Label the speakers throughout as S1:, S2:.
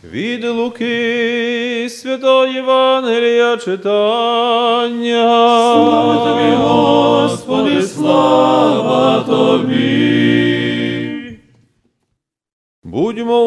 S1: Від Луки Святого Євангелія читання.
S2: Слава Тобі, Господи, слава Тобі.
S1: Будьмо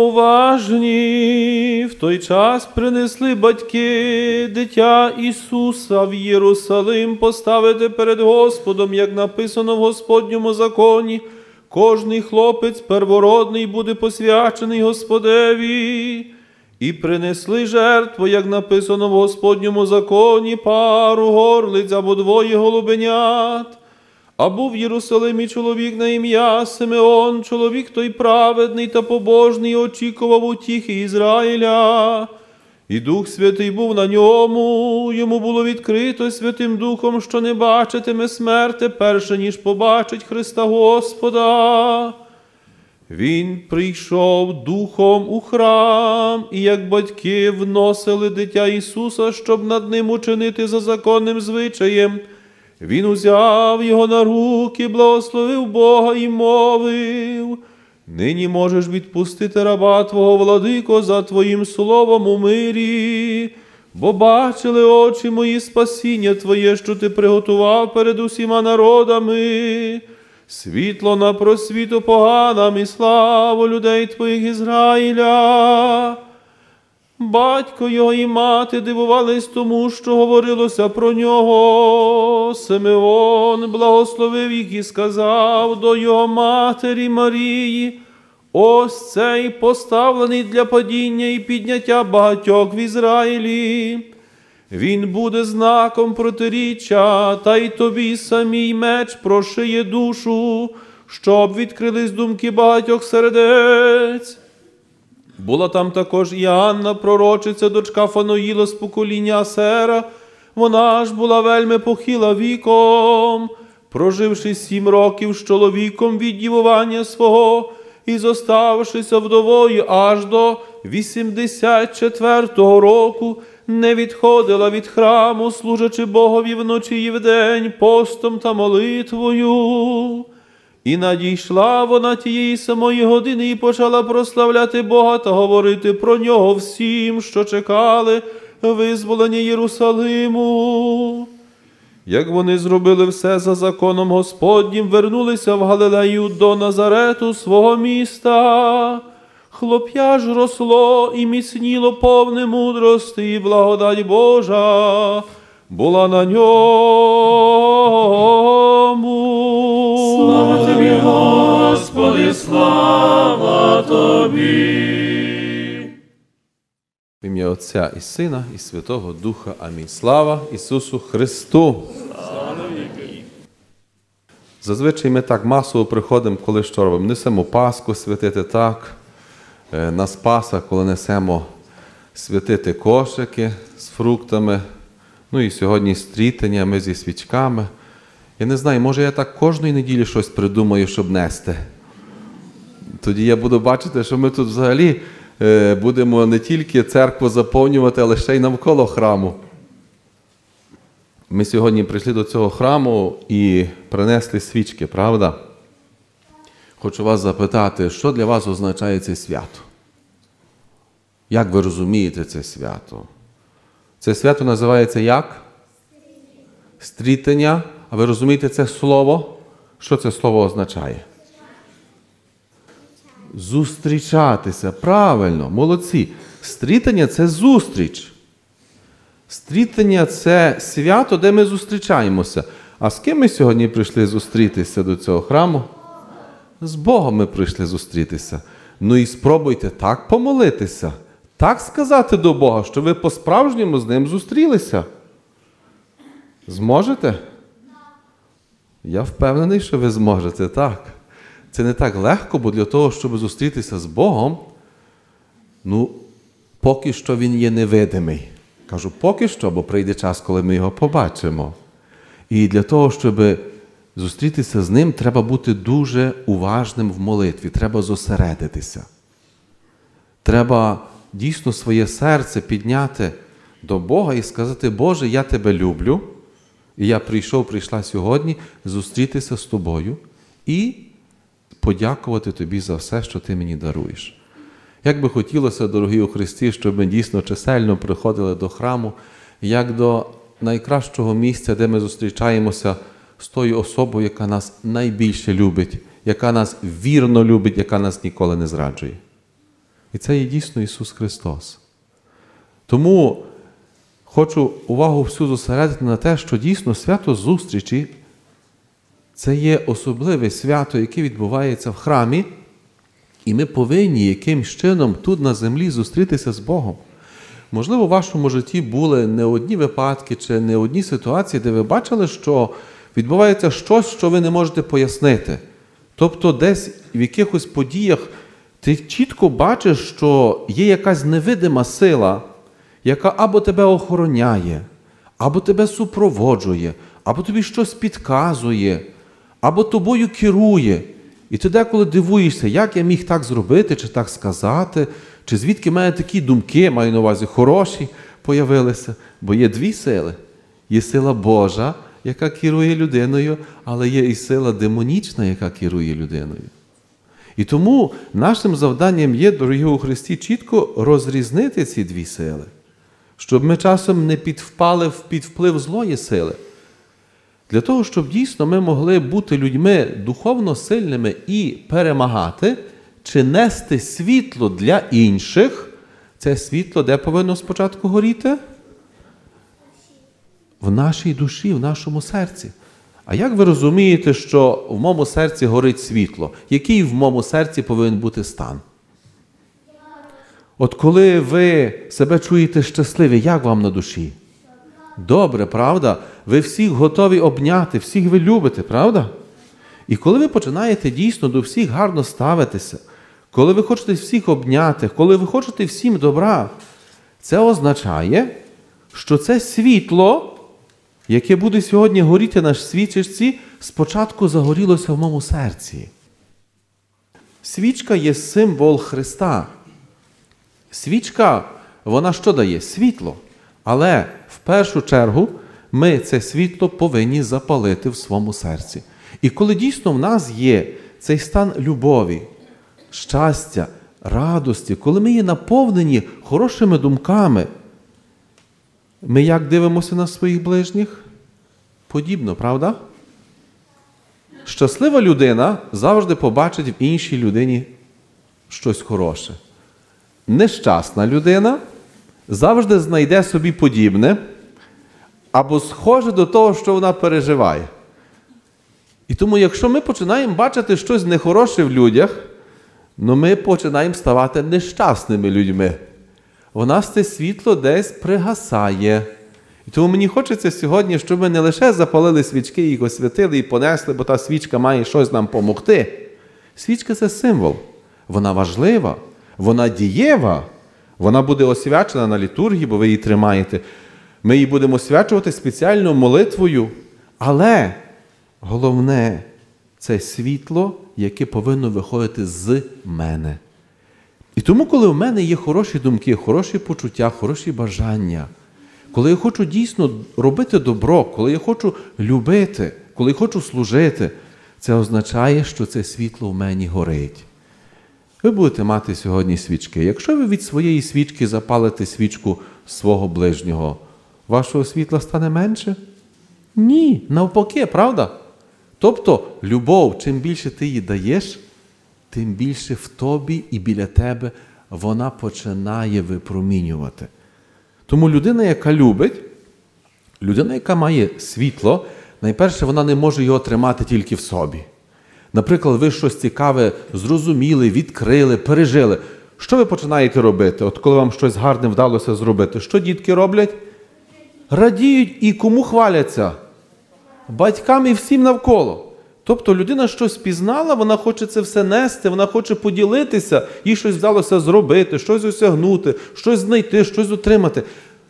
S1: уважні. В той час принесли батьки дитя Ісуса в Єрусалим поставити перед Господом, як написано в Господньому законі. Кожний хлопець первородний буде посвячений Господеві. І принесли жертву, як написано в Господньому законі, пару горлиць або двоє голубенят. А був в Єрусалимі чоловік на ім'я Симеон, чоловік той праведний та побожний, очікував утіхи Ізраїля. І Дух Святий був на ньому, йому було відкрито Святим Духом, що не бачитиме смерти перше, ніж побачить Христа Господа. Він прийшов духом у храм, і як батьки вносили дитя Ісуса, щоб над ним учинити за законним звичаєм, він узяв його на руки, благословив Бога і мовив: «Нині можеш відпустити раба Твого, владико, за Твоїм словом у мирі, бо бачили очі мої спасіння Твоє, що Ти приготував перед усіма народами, світло на просвіту поганам і славу людей Твоїх Ізраїля». Батько його і мати дивувались тому, що говорилося про нього. Симеон благословив їх і сказав до його матері Марії: «Ось цей поставлений для падіння і підняття багатьох в Ізраїлі. Він буде знаком протиріччя, та й тобі самій меч прошиє душу, щоб відкрились думки багатьох сердець». Була там також і Анна, пророчиця, дочка Фануїла з покоління Асера. Вона ж була вельми похила віком, проживши 7 років з чоловіком від дівування свого і зоставшися вдовою аж до 84-го року, не відходила від храму, служачи Богові вночі і вдень постом та молитвою. І надійшла вона тієї самої години і почала прославляти Бога та говорити про нього всім, що чекали визволення Єрусалиму. Як вони зробили все за законом Господнім, вернулися в Галилею до Назарету, свого міста. Хлоп'я ж росло і міцніло повне мудрости, і благодать Божа була на ньому.
S2: Слава Тобі, Господи, слава Тобі.
S1: В ім'я Отця і Сина, і Святого Духа. Амінь. Слава Ісусу Христу! Зазвичай ми так масово приходимо, коли що робимо. Несемо Пасху святити так, на Спаса, коли несемо святити кошики з фруктами, ну і сьогодні стрітення, ми зі свічками. Я не знаю, може я так кожної неділі щось придумаю, щоб нести. Тоді я буду бачити, що ми тут взагалі будемо не тільки церкву заповнювати, але ще й навколо храму. Ми сьогодні прийшли до цього храму і принесли свічки, правда? Хочу вас запитати, що для вас означає це свято? Як ви розумієте це свято? Це свято називається як? Стрітення. А ви розумієте це слово? Що це слово означає? Зустрічатися. Правильно, молодці. Стрітення – це зустріч. Стрітення – це свято, де ми зустрічаємося. А з ким ми сьогодні прийшли зустрітися до цього храму? З Богом ми прийшли зустрітися. Ну і спробуйте так помолитися, так сказати до Бога, що ви по-справжньому з Ним зустрілися. Зможете? Я впевнений, що ви зможете, так. Це не так легко, бо для того, щоб зустрітися з Богом, поки що Він є невидимий. Кажу, поки що, бо прийде час, коли ми його побачимо. І для того, щоб зустрітися з Ним, треба бути дуже уважним в молитві, треба зосередитися. Треба дійсно своє серце підняти до Бога і сказати: Боже, я Тебе люблю, і я прийшла сьогодні зустрітися з Тобою і подякувати Тобі за все, що Ти мені даруєш. Як би хотілося, дорогі у Христі, щоб ми дійсно чисельно приходили до храму, як до найкращого місця, де ми зустрічаємося з тою особою, яка нас найбільше любить, яка нас вірно любить, яка нас ніколи не зраджує. І це є дійсно Ісус Христос. Тому хочу увагу всю зосередити на те, що дійсно свято зустрічі – це є особливе свято, яке відбувається в храмі, і ми повинні якимсь чином тут на землі зустрітися з Богом. Можливо, в вашому житті були не одні випадки чи не одні ситуації, де ви бачили, що відбувається щось, що ви не можете пояснити. Тобто десь в якихось подіях ти чітко бачиш, що є якась невидима сила, яка або тебе охороняє, або тебе супроводжує, або тобі щось підказує, або тобою керує. І ти деколи дивуєшся, як я міг так зробити, чи так сказати, чи звідки в мене такі думки, маю на увазі хороші, появилися. Бо є дві сили. Є сила Божа, яка керує людиною, але є і сила демонічна, яка керує людиною. І тому нашим завданням є, дорогі у Христі, чітко розрізнити ці дві сили, щоб ми часом не підвпали під вплив злої сили. Для того, щоб дійсно ми могли бути людьми духовно сильними і перемагати, чи нести світло для інших, це світло де повинно спочатку горіти? В нашій душі, в нашому серці. А як ви розумієте, що в моєму серці горить світло? Який в моєму серці повинен бути стан? От коли ви себе чуєте щасливі, як вам на душі? Добре, правда? Ви всіх готові обняти, всіх ви любите, правда? І коли ви починаєте дійсно до всіх гарно ставитися, коли ви хочете всіх обняти, коли ви хочете всім добра, це означає, що це світло, яке буде сьогодні горіти на свічечці, спочатку загорілося в моєму серці. Свічка є символ Христа. Свічка, вона що дає? Світло. Але в першу чергу ми це світло повинні запалити в своєму серці. І коли дійсно в нас є цей стан любові, щастя, радості, коли ми є наповнені хорошими думками, ми як дивимося на своїх ближніх? Подібно, правда? Щаслива людина завжди побачить в іншій людині щось хороше. Нещасна людина завжди знайде собі подібне або схоже до того, що вона переживає. І тому, якщо ми починаємо бачити щось нехороше в людях, ми починаємо ставати нещасними людьми. У нас це світло десь пригасає. І тому мені хочеться сьогодні, щоб ми не лише запалили свічки, їх освятили і понесли, бо та свічка має щось нам допомогти. Свічка – це символ. Вона важлива, вона дієва, вона буде освячена на літургії, бо ви її тримаєте. Ми її будемо освячувати спеціальною молитвою. Але головне – це світло, яке повинно виходити з мене. І тому, коли в мене є хороші думки, хороші почуття, хороші бажання, коли я хочу дійсно робити добро, коли я хочу любити, коли я хочу служити, це означає, що це світло в мені горить. Ви будете мати сьогодні свічки. Якщо ви від своєї свічки запалите свічку свого ближнього, вашого світла стане менше? Ні, навпаки, правда? Тобто, любов, чим більше ти її даєш, тим більше в тобі і біля тебе вона починає випромінювати. Тому людина, яка любить, людина, яка має світло, найперше, вона не може його тримати тільки в собі. Наприклад, ви щось цікаве зрозуміли, відкрили, пережили. Що ви починаєте робити, от коли вам щось гарне вдалося зробити? Що дітки роблять? Радіють і кому хваляться? Батькам і всім навколо. Тобто людина щось пізнала, вона хоче це все нести, вона хоче поділитися, їй щось вдалося зробити, щось осягнути, щось знайти, щось отримати.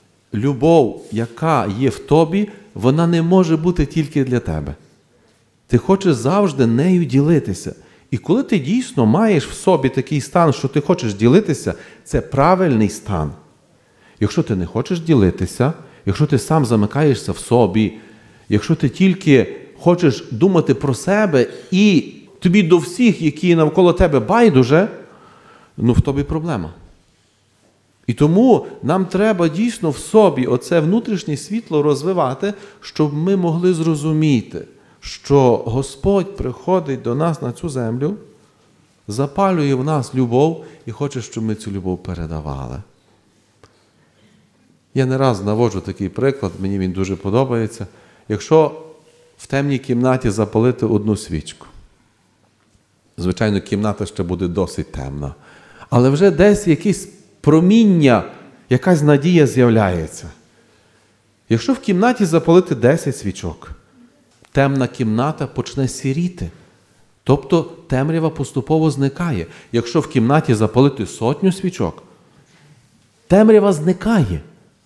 S1: Любов, яка є в тобі, вона не може бути тільки для тебе. Ти хочеш завжди нею ділитися. І коли ти дійсно маєш в собі такий стан, що ти хочеш ділитися, це правильний стан. Якщо ти не хочеш ділитися, якщо ти сам замикаєшся в собі, якщо ти тільки хочеш думати про себе і тобі до всіх, які навколо тебе байдуже, в тобі проблема. І тому нам треба дійсно в собі оце внутрішнє світло розвивати, щоб ми могли зрозуміти, що Господь приходить до нас на цю землю, запалює в нас любов і хоче, щоб ми цю любов передавали. Я не раз наводжу такий приклад, мені він дуже подобається. Якщо в темній кімнаті запалити одну свічку, звичайно, кімната ще буде досить темна, але вже десь якесь проміння, якась надія з'являється. Якщо в кімнаті запалити 10 свічок, темна кімната почне сіріти. Тобто темрява поступово зникає. Якщо в кімнаті запалити 100 свічок, темрява зникає.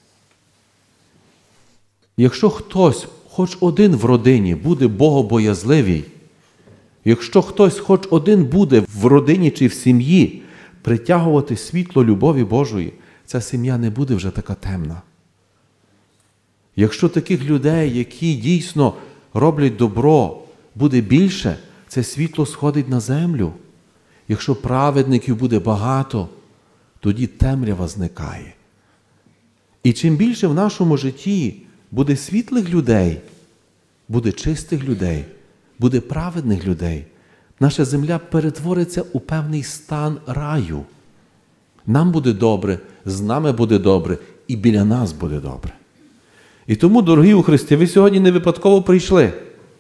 S1: Якщо хтось, хоч один в родині, буде богобоязливий, якщо хтось хоч один буде в родині чи в сім'ї притягувати світло любові Божої, ця сім'я не буде вже така темна. Якщо таких людей, які дійсно роблять добро, буде більше, це світло сходить на землю. Якщо праведників буде багато, тоді темрява зникає. І чим більше в нашому житті буде світлих людей, буде чистих людей, буде праведних людей, наша земля перетвориться у певний стан раю. Нам буде добре, з нами буде добре і біля нас буде добре. І тому, дорогі у Христі, ви сьогодні не випадково прийшли.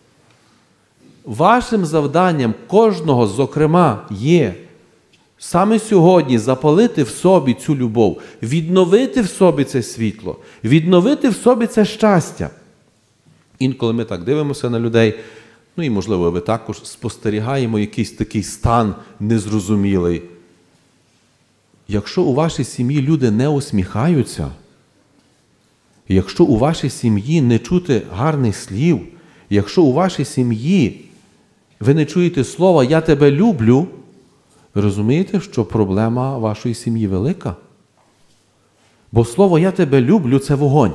S1: Вашим завданням кожного, зокрема, є саме сьогодні запалити в собі цю любов, відновити в собі це світло, відновити в собі це щастя. Інколи ми так дивимося на людей, і, можливо, ви також спостерігаємо якийсь такий стан незрозумілий. Якщо у вашій сім'ї люди не усміхаються, якщо у вашій сім'ї не чути гарних слів, якщо у вашій сім'ї ви не чуєте слова «я тебе люблю», ви розумієте, що проблема вашої сім'ї велика? Бо слово «я тебе люблю» – це вогонь.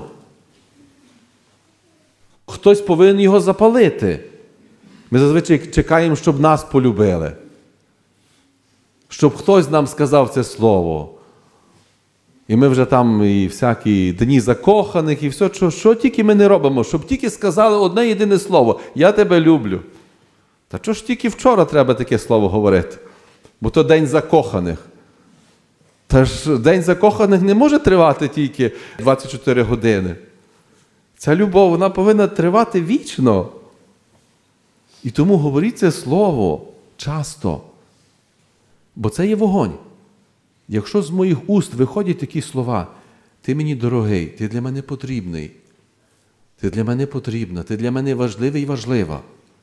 S1: Хтось повинен його запалити. Ми зазвичай чекаємо, щоб нас полюбили. Щоб хтось нам сказав це слово. І ми вже там і всякі дні закоханих, і все, що тільки ми не робимо, щоб тільки сказали одне єдине слово «я тебе люблю». Та що ж тільки вчора треба таке слово говорити? Бо то день закоханих. Та ж день закоханих не може тривати тільки 24 години. Ця любов, вона повинна тривати вічно. І тому говоріть це слово часто. Бо це є вогонь. Якщо з моїх уст виходять такі слова, ти мені дорогий, ти для мене потрібний, ти для мене потрібна, ти для мене важливий і важлива.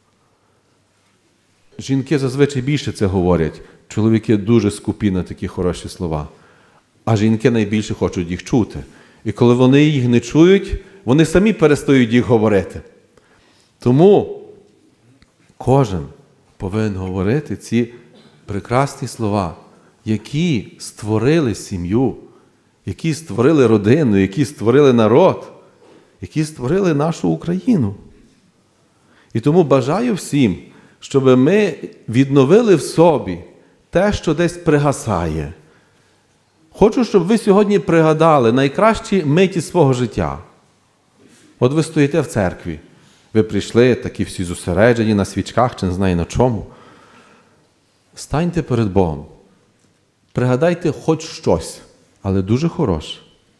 S1: Жінки зазвичай більше це говорять, чоловіки дуже скупі на такі хороші слова. А жінки найбільше хочуть їх чути. І коли вони їх не чують, вони самі перестають їх говорити. Тому кожен повинен говорити ці прекрасні слова, які створили сім'ю, які створили родину, які створили народ, які створили нашу Україну. І тому бажаю всім, щоб ми відновили в собі те, що десь пригасає. Хочу, щоб ви сьогодні пригадали найкращі миті свого життя. От ви стоїте в церкві, ви прийшли, такі всі зосереджені на свічках, чи не знаю на чому. Станьте перед Богом. Пригадайте хоч щось, але дуже хороше.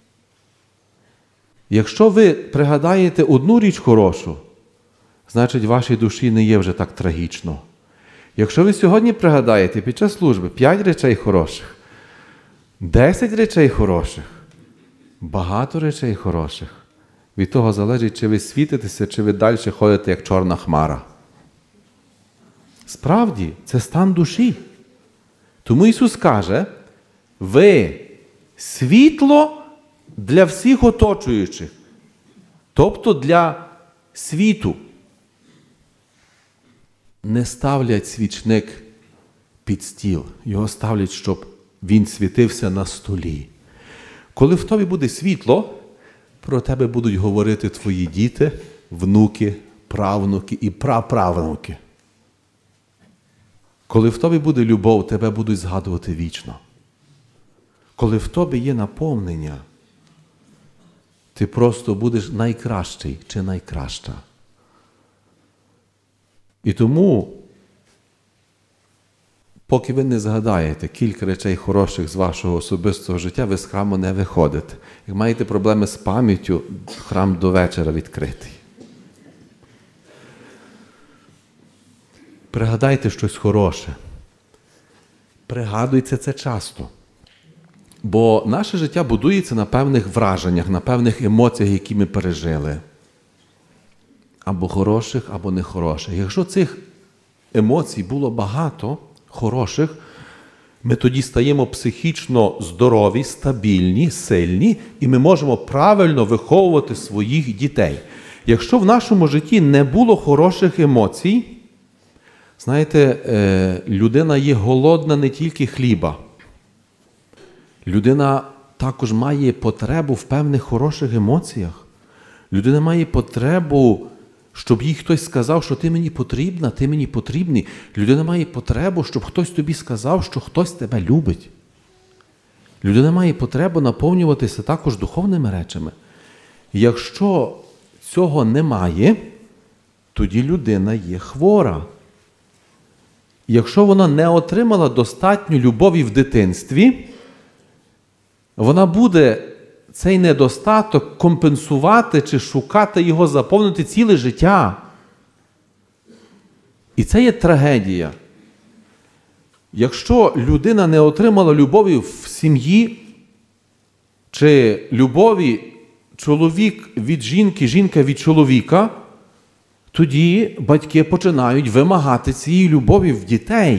S1: Якщо ви пригадаєте одну річ хорошу, значить, вашій душі не є вже так трагічно. Якщо ви сьогодні пригадаєте під час служби 5 речей хороших, 10 речей хороших, багато речей хороших, від того залежить, чи ви світитеся, чи ви далі ходите, як чорна хмара. Справді, це стан душі. Тому Ісус каже, ви світло для всіх оточуючих, тобто для світу. Не ставлять свічник під стіл, його ставлять, щоб він світився на столі. Коли в тобі буде світло, про тебе будуть говорити твої діти, внуки, правнуки і праправнуки. Коли в тобі буде любов, тебе будуть згадувати вічно. Коли в тобі є наповнення, ти просто будеш найкращий чи найкраща. І тому, поки ви не згадаєте кілька речей хороших з вашого особистого життя, ви з храму не виходите. Як маєте проблеми з пам'яттю, храм до вечора відкритий. Пригадайте щось хороше. Пригадуйте це часто. Бо наше життя будується на певних враженнях, на певних емоціях, які ми пережили. Або хороших, або нехороших. Якщо цих емоцій було багато, хороших, ми тоді стаємо психічно здорові, стабільні, сильні, і ми можемо правильно виховувати своїх дітей. Якщо в нашому житті не було хороших емоцій, знаєте, людина є голодна не тільки хліба. Людина також має потребу в певних хороших емоціях. Людина має потребу, щоб їй хтось сказав, що ти мені потрібна, ти мені потрібний. Людина має потребу, щоб хтось тобі сказав, що хтось тебе любить. Людина має потребу наповнюватися також духовними речами. Якщо цього немає, тоді людина є хвора. Якщо вона не отримала достатньо любові в дитинстві, вона буде цей недостаток компенсувати чи шукати його, заповнити ціле життя. І це є трагедія. Якщо людина не отримала любові в сім'ї, чи любові чоловік від жінки, жінка від чоловіка, тоді батьки починають вимагати цієї любові в дітей.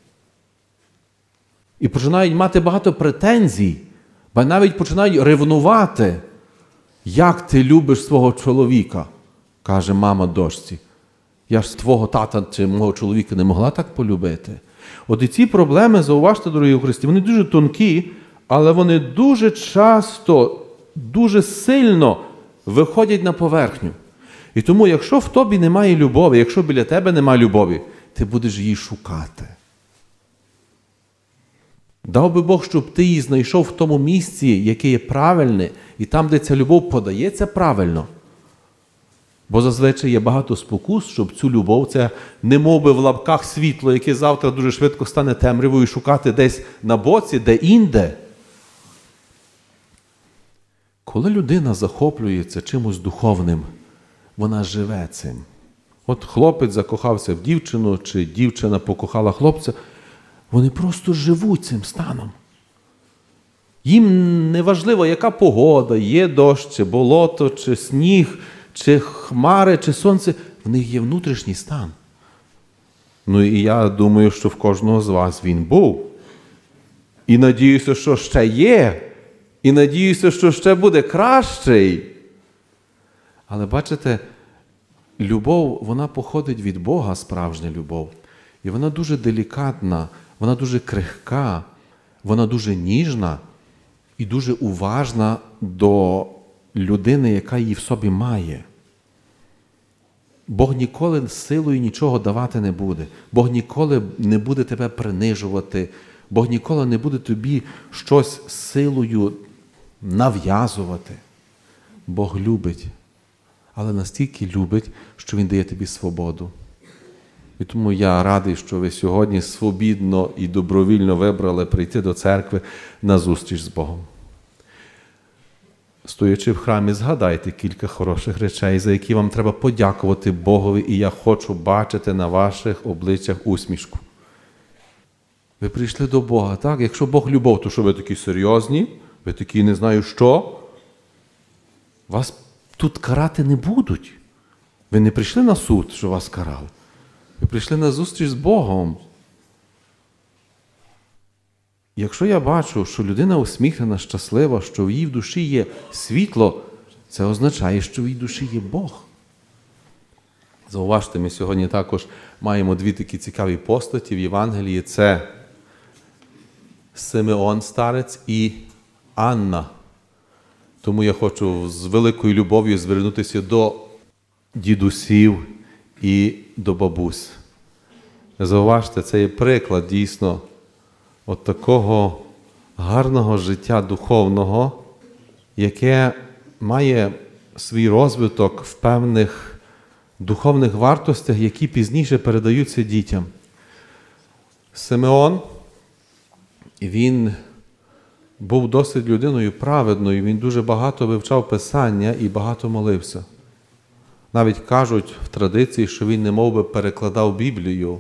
S1: І починають мати багато претензій, бо навіть починають ревнувати. Як ти любиш свого чоловіка, каже мама дочці. Я ж твого тата чи мого чоловіка не могла так полюбити. От і ці проблеми, зауважте, дорогі у Христі, вони дуже тонкі, але вони дуже часто, дуже сильно виходять на поверхню. І тому, якщо в тобі немає любові, якщо біля тебе немає любові, ти будеш її шукати. Дав би Бог, щоб ти її знайшов в тому місці, яке є правильне, і там, де ця любов подається правильно. Бо зазвичай є багато спокус, щоб цю любов, це немов би в лапках світло, яке завтра дуже швидко стане темрявою, шукати десь на боці, де-інде. Коли людина захоплюється чимось духовним, вона живе цим. От хлопець закохався в дівчину, чи дівчина покохала хлопця, вони просто живуть цим станом. Їм не важливо, яка погода, є дощ, чи болото, чи сніг, чи хмари, чи сонце. В них є внутрішній стан. Ну і я думаю, що в кожного з вас він був. І надіюся, що ще є. І надіюся, що ще буде кращий. Але бачите, любов, вона походить від Бога, справжня любов. І вона дуже делікатна, вона дуже крихка, вона дуже ніжна і дуже уважна до людини, яка її в собі має. Бог ніколи силою нічого давати не буде. Бог ніколи не буде тебе принижувати. Бог ніколи не буде тобі щось силою нав'язувати. Бог любить, але настільки любить, що Він дає тобі свободу. І тому я радий, що ви сьогодні свобідно і добровільно вибрали прийти до церкви на зустріч з Богом. Стоячи в храмі, згадайте кілька хороших речей, за які вам треба подякувати Богові, і я хочу бачити на ваших обличчях усмішку. Ви прийшли до Бога, так? Якщо Бог любов, то що ви такі серйозні, ви такі не знаю що, вас тут карати не будуть. Ви не прийшли на суд, що вас карали. Ви прийшли на зустріч з Богом. Якщо я бачу, що людина усміхнена, щаслива, що в її в душі є світло, це означає, що в її душі є Бог. Зауважте, ми сьогодні також маємо дві такі цікаві постаті в Євангелії. Це Симеон старець і Анна. Тому я хочу з великою любов'ю звернутися до дідусів і до бабусь. Зауважте, це є приклад дійсно от такого гарного життя духовного, яке має свій розвиток в певних духовних вартостях, які пізніше передаються дітям. Симеон, він був досить людиною праведною, він дуже багато вивчав Писання і багато молився. Навіть кажуть в традиції, що він немов би перекладав Біблію.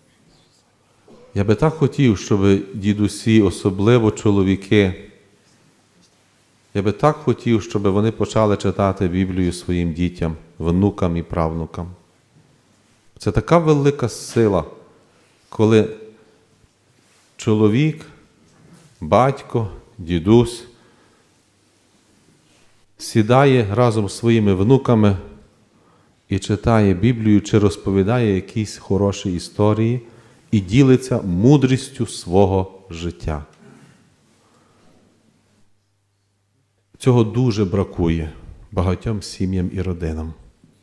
S1: Я би так хотів, щоб дідусі, особливо чоловіки, я би так хотів, щоб вони почали читати Біблію своїм дітям, внукам і правнукам. Це така велика сила, коли чоловік, батько, дідусь сідає разом з своїми внуками і читає Біблію, чи розповідає якісь хороші історії і ділиться мудрістю свого життя. Цього дуже бракує багатьом сім'ям і родинам.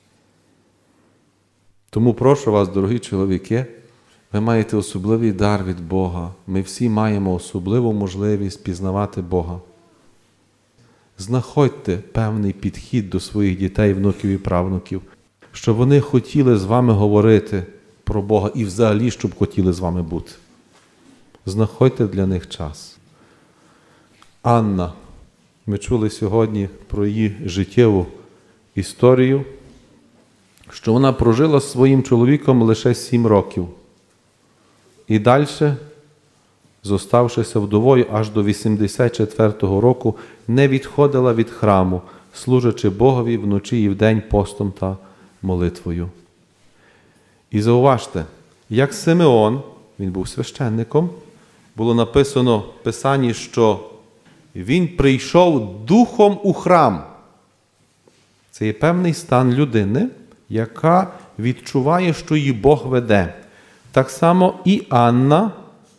S1: Тому прошу вас, дорогі чоловіки, ви маєте особливий дар від Бога. Ми всі маємо особливу можливість пізнавати Бога. Знаходьте певний підхід до своїх дітей, внуків і правнуків, щоб вони хотіли з вами говорити про Бога і взагалі, щоб хотіли з вами бути. Знаходьте для них час. Анна. Ми чули сьогодні про її життєву історію, що вона прожила з своїм чоловіком лише 7 років. І далі, зоставшися вдовою аж до 84-го року, не відходила від храму, служачи Богові вночі і вдень постом та молитвою. І зауважте, як Симеон, він був священником, було написано в Писанні, що він прийшов духом у храм. Це є певний стан людини, яка відчуває, що її Бог веде. Так само і Анна,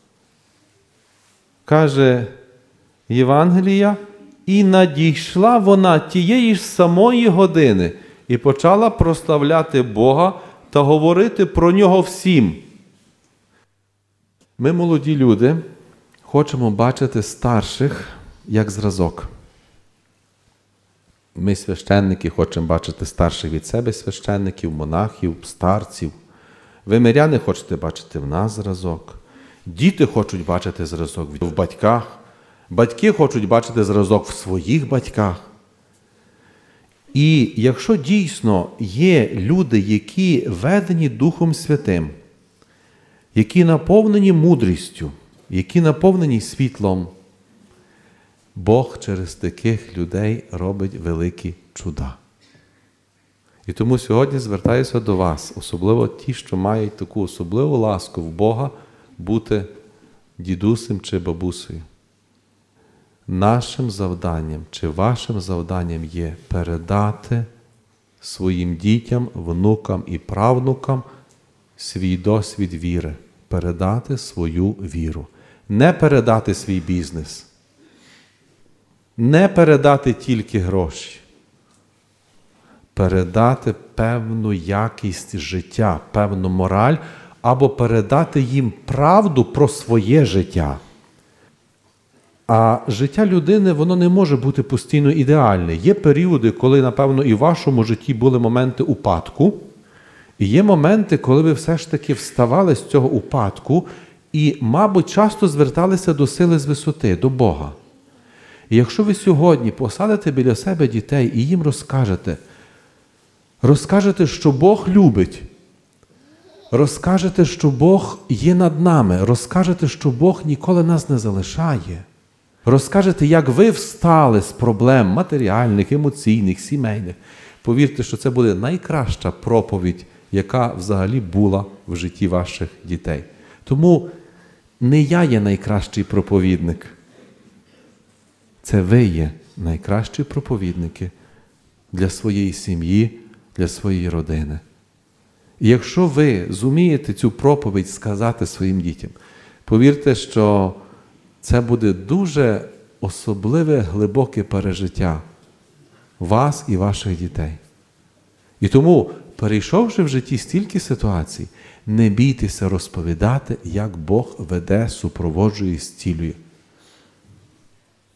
S1: каже Євангелія, і надійшла вона тієї ж самої години і почала прославляти Бога та говорити про Нього всім. Ми, молоді люди, хочемо бачити старших як зразок. Ми, священники, хочемо бачити старших від себе священників, монахів, старців. Ви, миряни, хочете бачити в нас зразок. Діти хочуть бачити зразок в батьках. Батьки хочуть бачити зразок в своїх батьках. І якщо дійсно є люди, які ведені Духом Святим, які наповнені мудрістю, які наповнені світлом, Бог через таких людей робить великі чуда. І тому сьогодні звертаюся до вас, особливо ті, що мають таку особливу ласку в Бога, бути дідусем чи бабусею. Нашим завданням чи вашим завданням є передати своїм дітям, внукам і правнукам свій досвід віри, передати свою віру. Не передати свій бізнес, не передати тільки гроші, передати певну якість життя, певну мораль, або передати їм правду про своє життя. А життя людини, воно не може бути постійно ідеальне. Є періоди, коли, напевно, і в вашому житті були моменти упадку, і є моменти, коли ви все ж таки вставали з цього упадку і, мабуть, часто зверталися до сили з висоти, до Бога. І якщо ви сьогодні посадите біля себе дітей і їм розкажете, що Бог любить, розкажете, що Бог є над нами, розкажете, що Бог ніколи нас не залишає, розкажете, як ви встали з проблем матеріальних, емоційних, сімейних, повірте, що це буде найкраща проповідь, яка взагалі була в житті ваших дітей. Тому не я є найкращий проповідник. Це ви є найкращі проповідники для своєї сім'ї, для своєї родини. І якщо ви зумієте цю проповідь сказати своїм дітям, повірте, що це буде дуже особливе, глибоке пережиття вас і ваших дітей. І тому, перейшовши в житті стільки ситуацій, не бійтеся розповідати, як Бог веде, супроводжує і зцілює.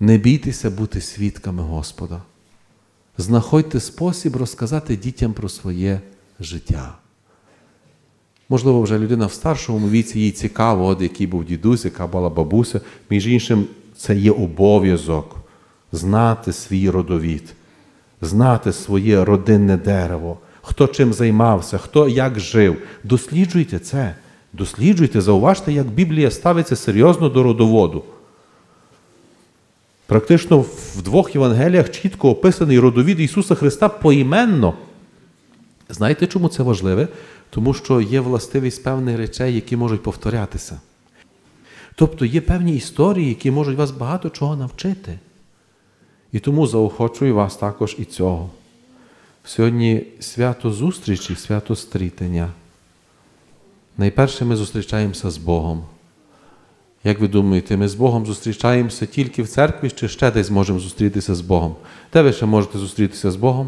S3: Не бійтеся бути свідками Господа. Знаходьте спосіб розказати дітям про своє життя. Можливо, вже людина в старшому віці, їй цікаво, от який був дідусь, яка була бабуся. Між іншим, це є обов'язок знати свій родовід, знати своє родинне дерево, хто чим займався, хто як жив. Досліджуйте це. Досліджуйте, зауважте, як Біблія ставиться серйозно до родоводу. Практично в 2 Євангеліях чітко описаний родовід Ісуса Христа поіменно. Знаєте, чому це важливе? Тому що є властивість певних речей, які можуть повторятися. Тобто є певні історії, які можуть вас багато чого навчити. І тому заохочую вас також і цього. Сьогодні свято зустрічі, свято стрітення. Найперше ми зустрічаємося з Богом. Як ви думаєте, ми з Богом зустрічаємося тільки в церкві, чи ще десь можемо зустрітися з Богом? Де ви ще можете зустрітися з Богом?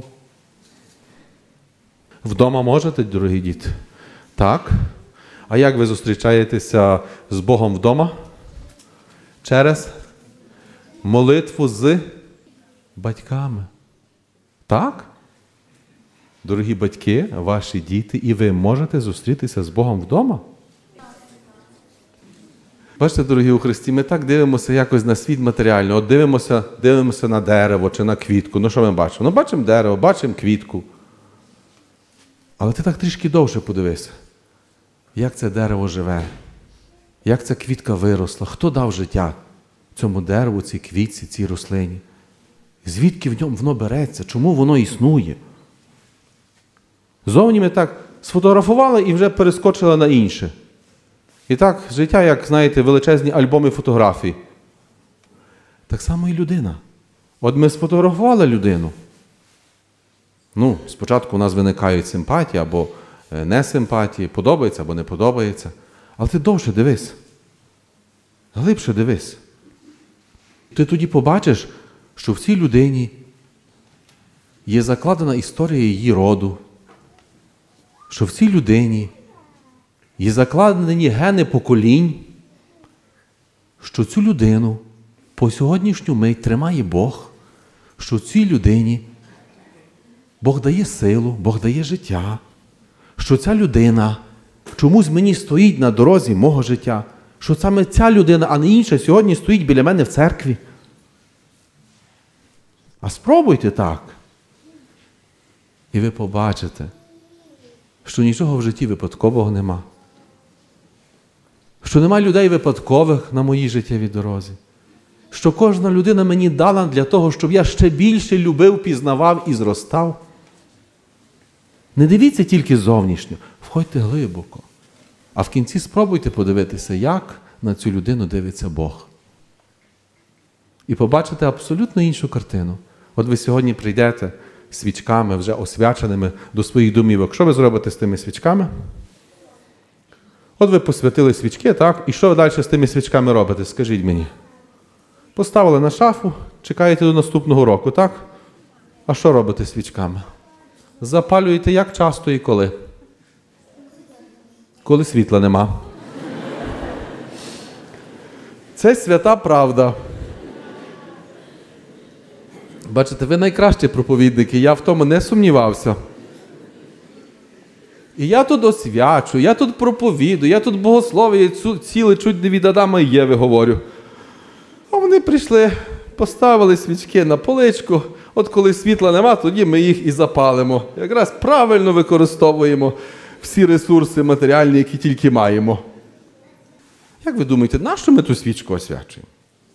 S3: Вдома можете, дорогі діти? Так. А як ви зустрічаєтеся з Богом вдома? Через молитву з батьками. Так? Дорогі батьки, ваші діти, і ви можете зустрітися з Богом вдома? Бачите, дорогі у Христі, ми так дивимося якось на світ матеріально. От дивимося на дерево чи на квітку. Ну що ми бачимо? Ну бачимо дерево, бачимо квітку. Але ти так трішки довше подивися, як це дерево живе, як ця квітка виросла, хто дав життя цьому дереву, цій квітці, цій рослині. Звідки воно береться, чому воно існує. Зовні ми так сфотографували і вже перескочили на інше. І так, життя, як, знаєте, величезні альбоми фотографій. Так само і людина. От ми сфотографували людину. Ну, спочатку у нас виникають симпатії або несимпатії, подобається або не подобається. Але ти довше дивись. Глибше дивись. Ти тоді побачиш, що в цій людині є закладена історія її роду, що в цій людині є закладені гени поколінь, що цю людину по сьогоднішню мить тримає Бог, що цій людині Бог дає силу, Бог дає життя, що ця людина чомусь мені стоїть на дорозі мого життя, що саме ця людина, а не інша, сьогодні стоїть біля мене в церкві. А спробуйте так. І ви побачите, що нічого в житті випадкового нема. Що нема людей випадкових на моїй життєвій дорозі. Що кожна людина мені дала для того, щоб я ще більше любив, пізнавав і зростав. Не дивіться тільки зовнішньо, входьте глибоко. А в кінці спробуйте подивитися, як на цю людину дивиться Бог. І побачите абсолютно іншу картину. От ви сьогодні прийдете свічками, вже освяченими до своїх домівок. Що ви зробите з тими свічками? От ви посвятили свічки, так? І що ви далі з тими свічками робите? Скажіть мені. Поставили на шафу, чекаєте до наступного року, так? А що робите з свічками? Запалюєте як часто і коли? Коли світла нема. Це свята правда. Бачите, ви найкращі проповідники, я в тому не сумнівався. І я тут освячу, я тут проповідую, я тут богослов'я ціле чуть не від Адама і Єви говорю. А вони прийшли, поставили свічки на поличку, от коли світла нема, тоді ми їх і запалимо. Якраз правильно використовуємо всі ресурси матеріальні, які тільки маємо. Як ви думаєте, нащо ми ту свічку освячуємо?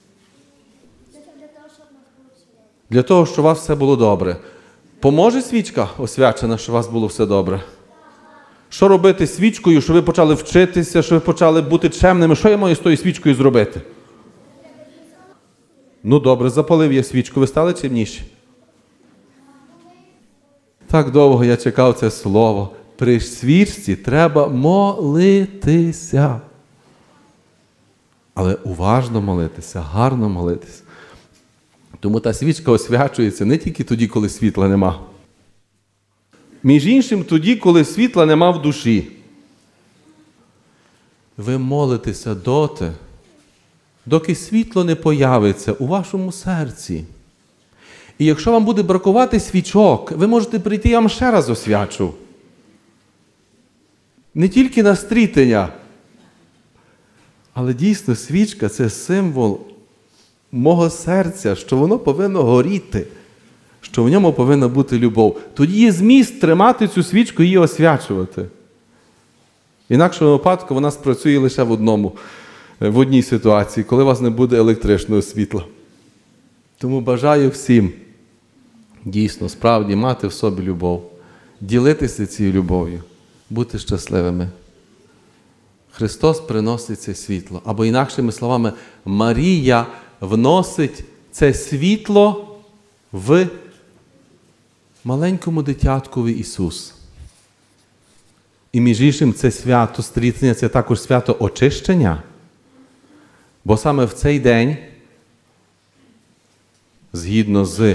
S3: Для того, щоб у вас все було добре. Поможе свічка освячена, щоб у вас було все добре? Що робити з свічкою, щоб ви почали вчитися, щоб ви почали бути чемними? Що я маю з тою свічкою зробити? Ну добре, запалив я свічку, ви стали чимніші? Так довго я чекав це слово. При свічці треба молитися. Але уважно молитися, гарно молитися. Тому та свічка освячується не тільки тоді, коли світла нема. Між іншим, тоді, коли світла нема в душі. Ви молитеся доки світло не появиться у вашому серці. І якщо вам буде бракувати свічок, ви можете прийти, я вам ще раз освячу. Не тільки на стрітення, але дійсно свічка – це символ мого серця, що воно повинно горіти, що в ньому повинна бути любов. Тоді є зміст тримати цю свічку і її освячувати. В інакшому випадку вона спрацює лише в одній ситуації, коли у вас не буде електричного світла. Тому бажаю всім дійсно, справді, мати в собі любов, ділитися цією любов'ю, бути щасливими. Христос приносить це світло. Або інакшими словами, Марія вносить це світло в маленькому дитяткові Ісус. І між іншим це свято стрітення, це також свято очищення. Бо саме в цей день, згідно з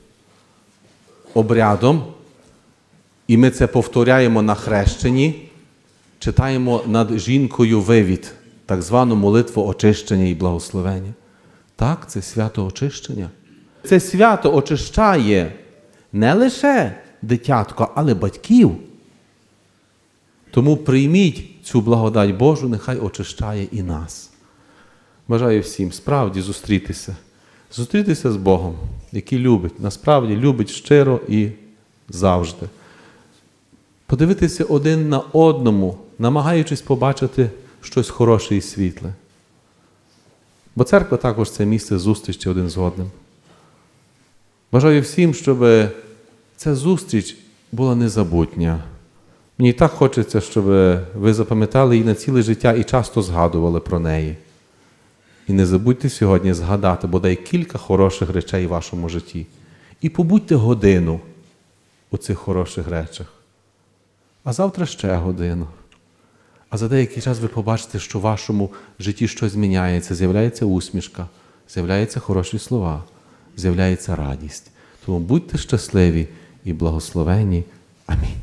S3: обрядом, і ми це повторяємо на хрещенні, читаємо над жінкою вивід, так звану молитву очищення і благословення. Так, це свято очищення. Це свято очищає не лише дитятко, але батьків. Тому прийміть цю благодать Божу, нехай очищає і нас. Бажаю всім справді зустрітися. Зустрітися з Богом, який любить, насправді любить щиро і завжди. Подивитися один на одному, намагаючись побачити щось хороше і світле. Бо церква також це місце зустрічі один з одним. Бажаю всім, щоб ця зустріч була незабутня. Мені так хочеться, щоб ви запам'ятали її на ціле життя і часто згадували про неї. І не забудьте сьогодні згадати бодай кілька хороших речей в вашому житті. І побудьте годину у цих хороших речах. А завтра ще годину. А за деякий час ви побачите, що в вашому житті щось зміняється, з'являється усмішка, з'являються хороші слова, з'являється радість. Тому будьте щасливі і благословені. Амінь.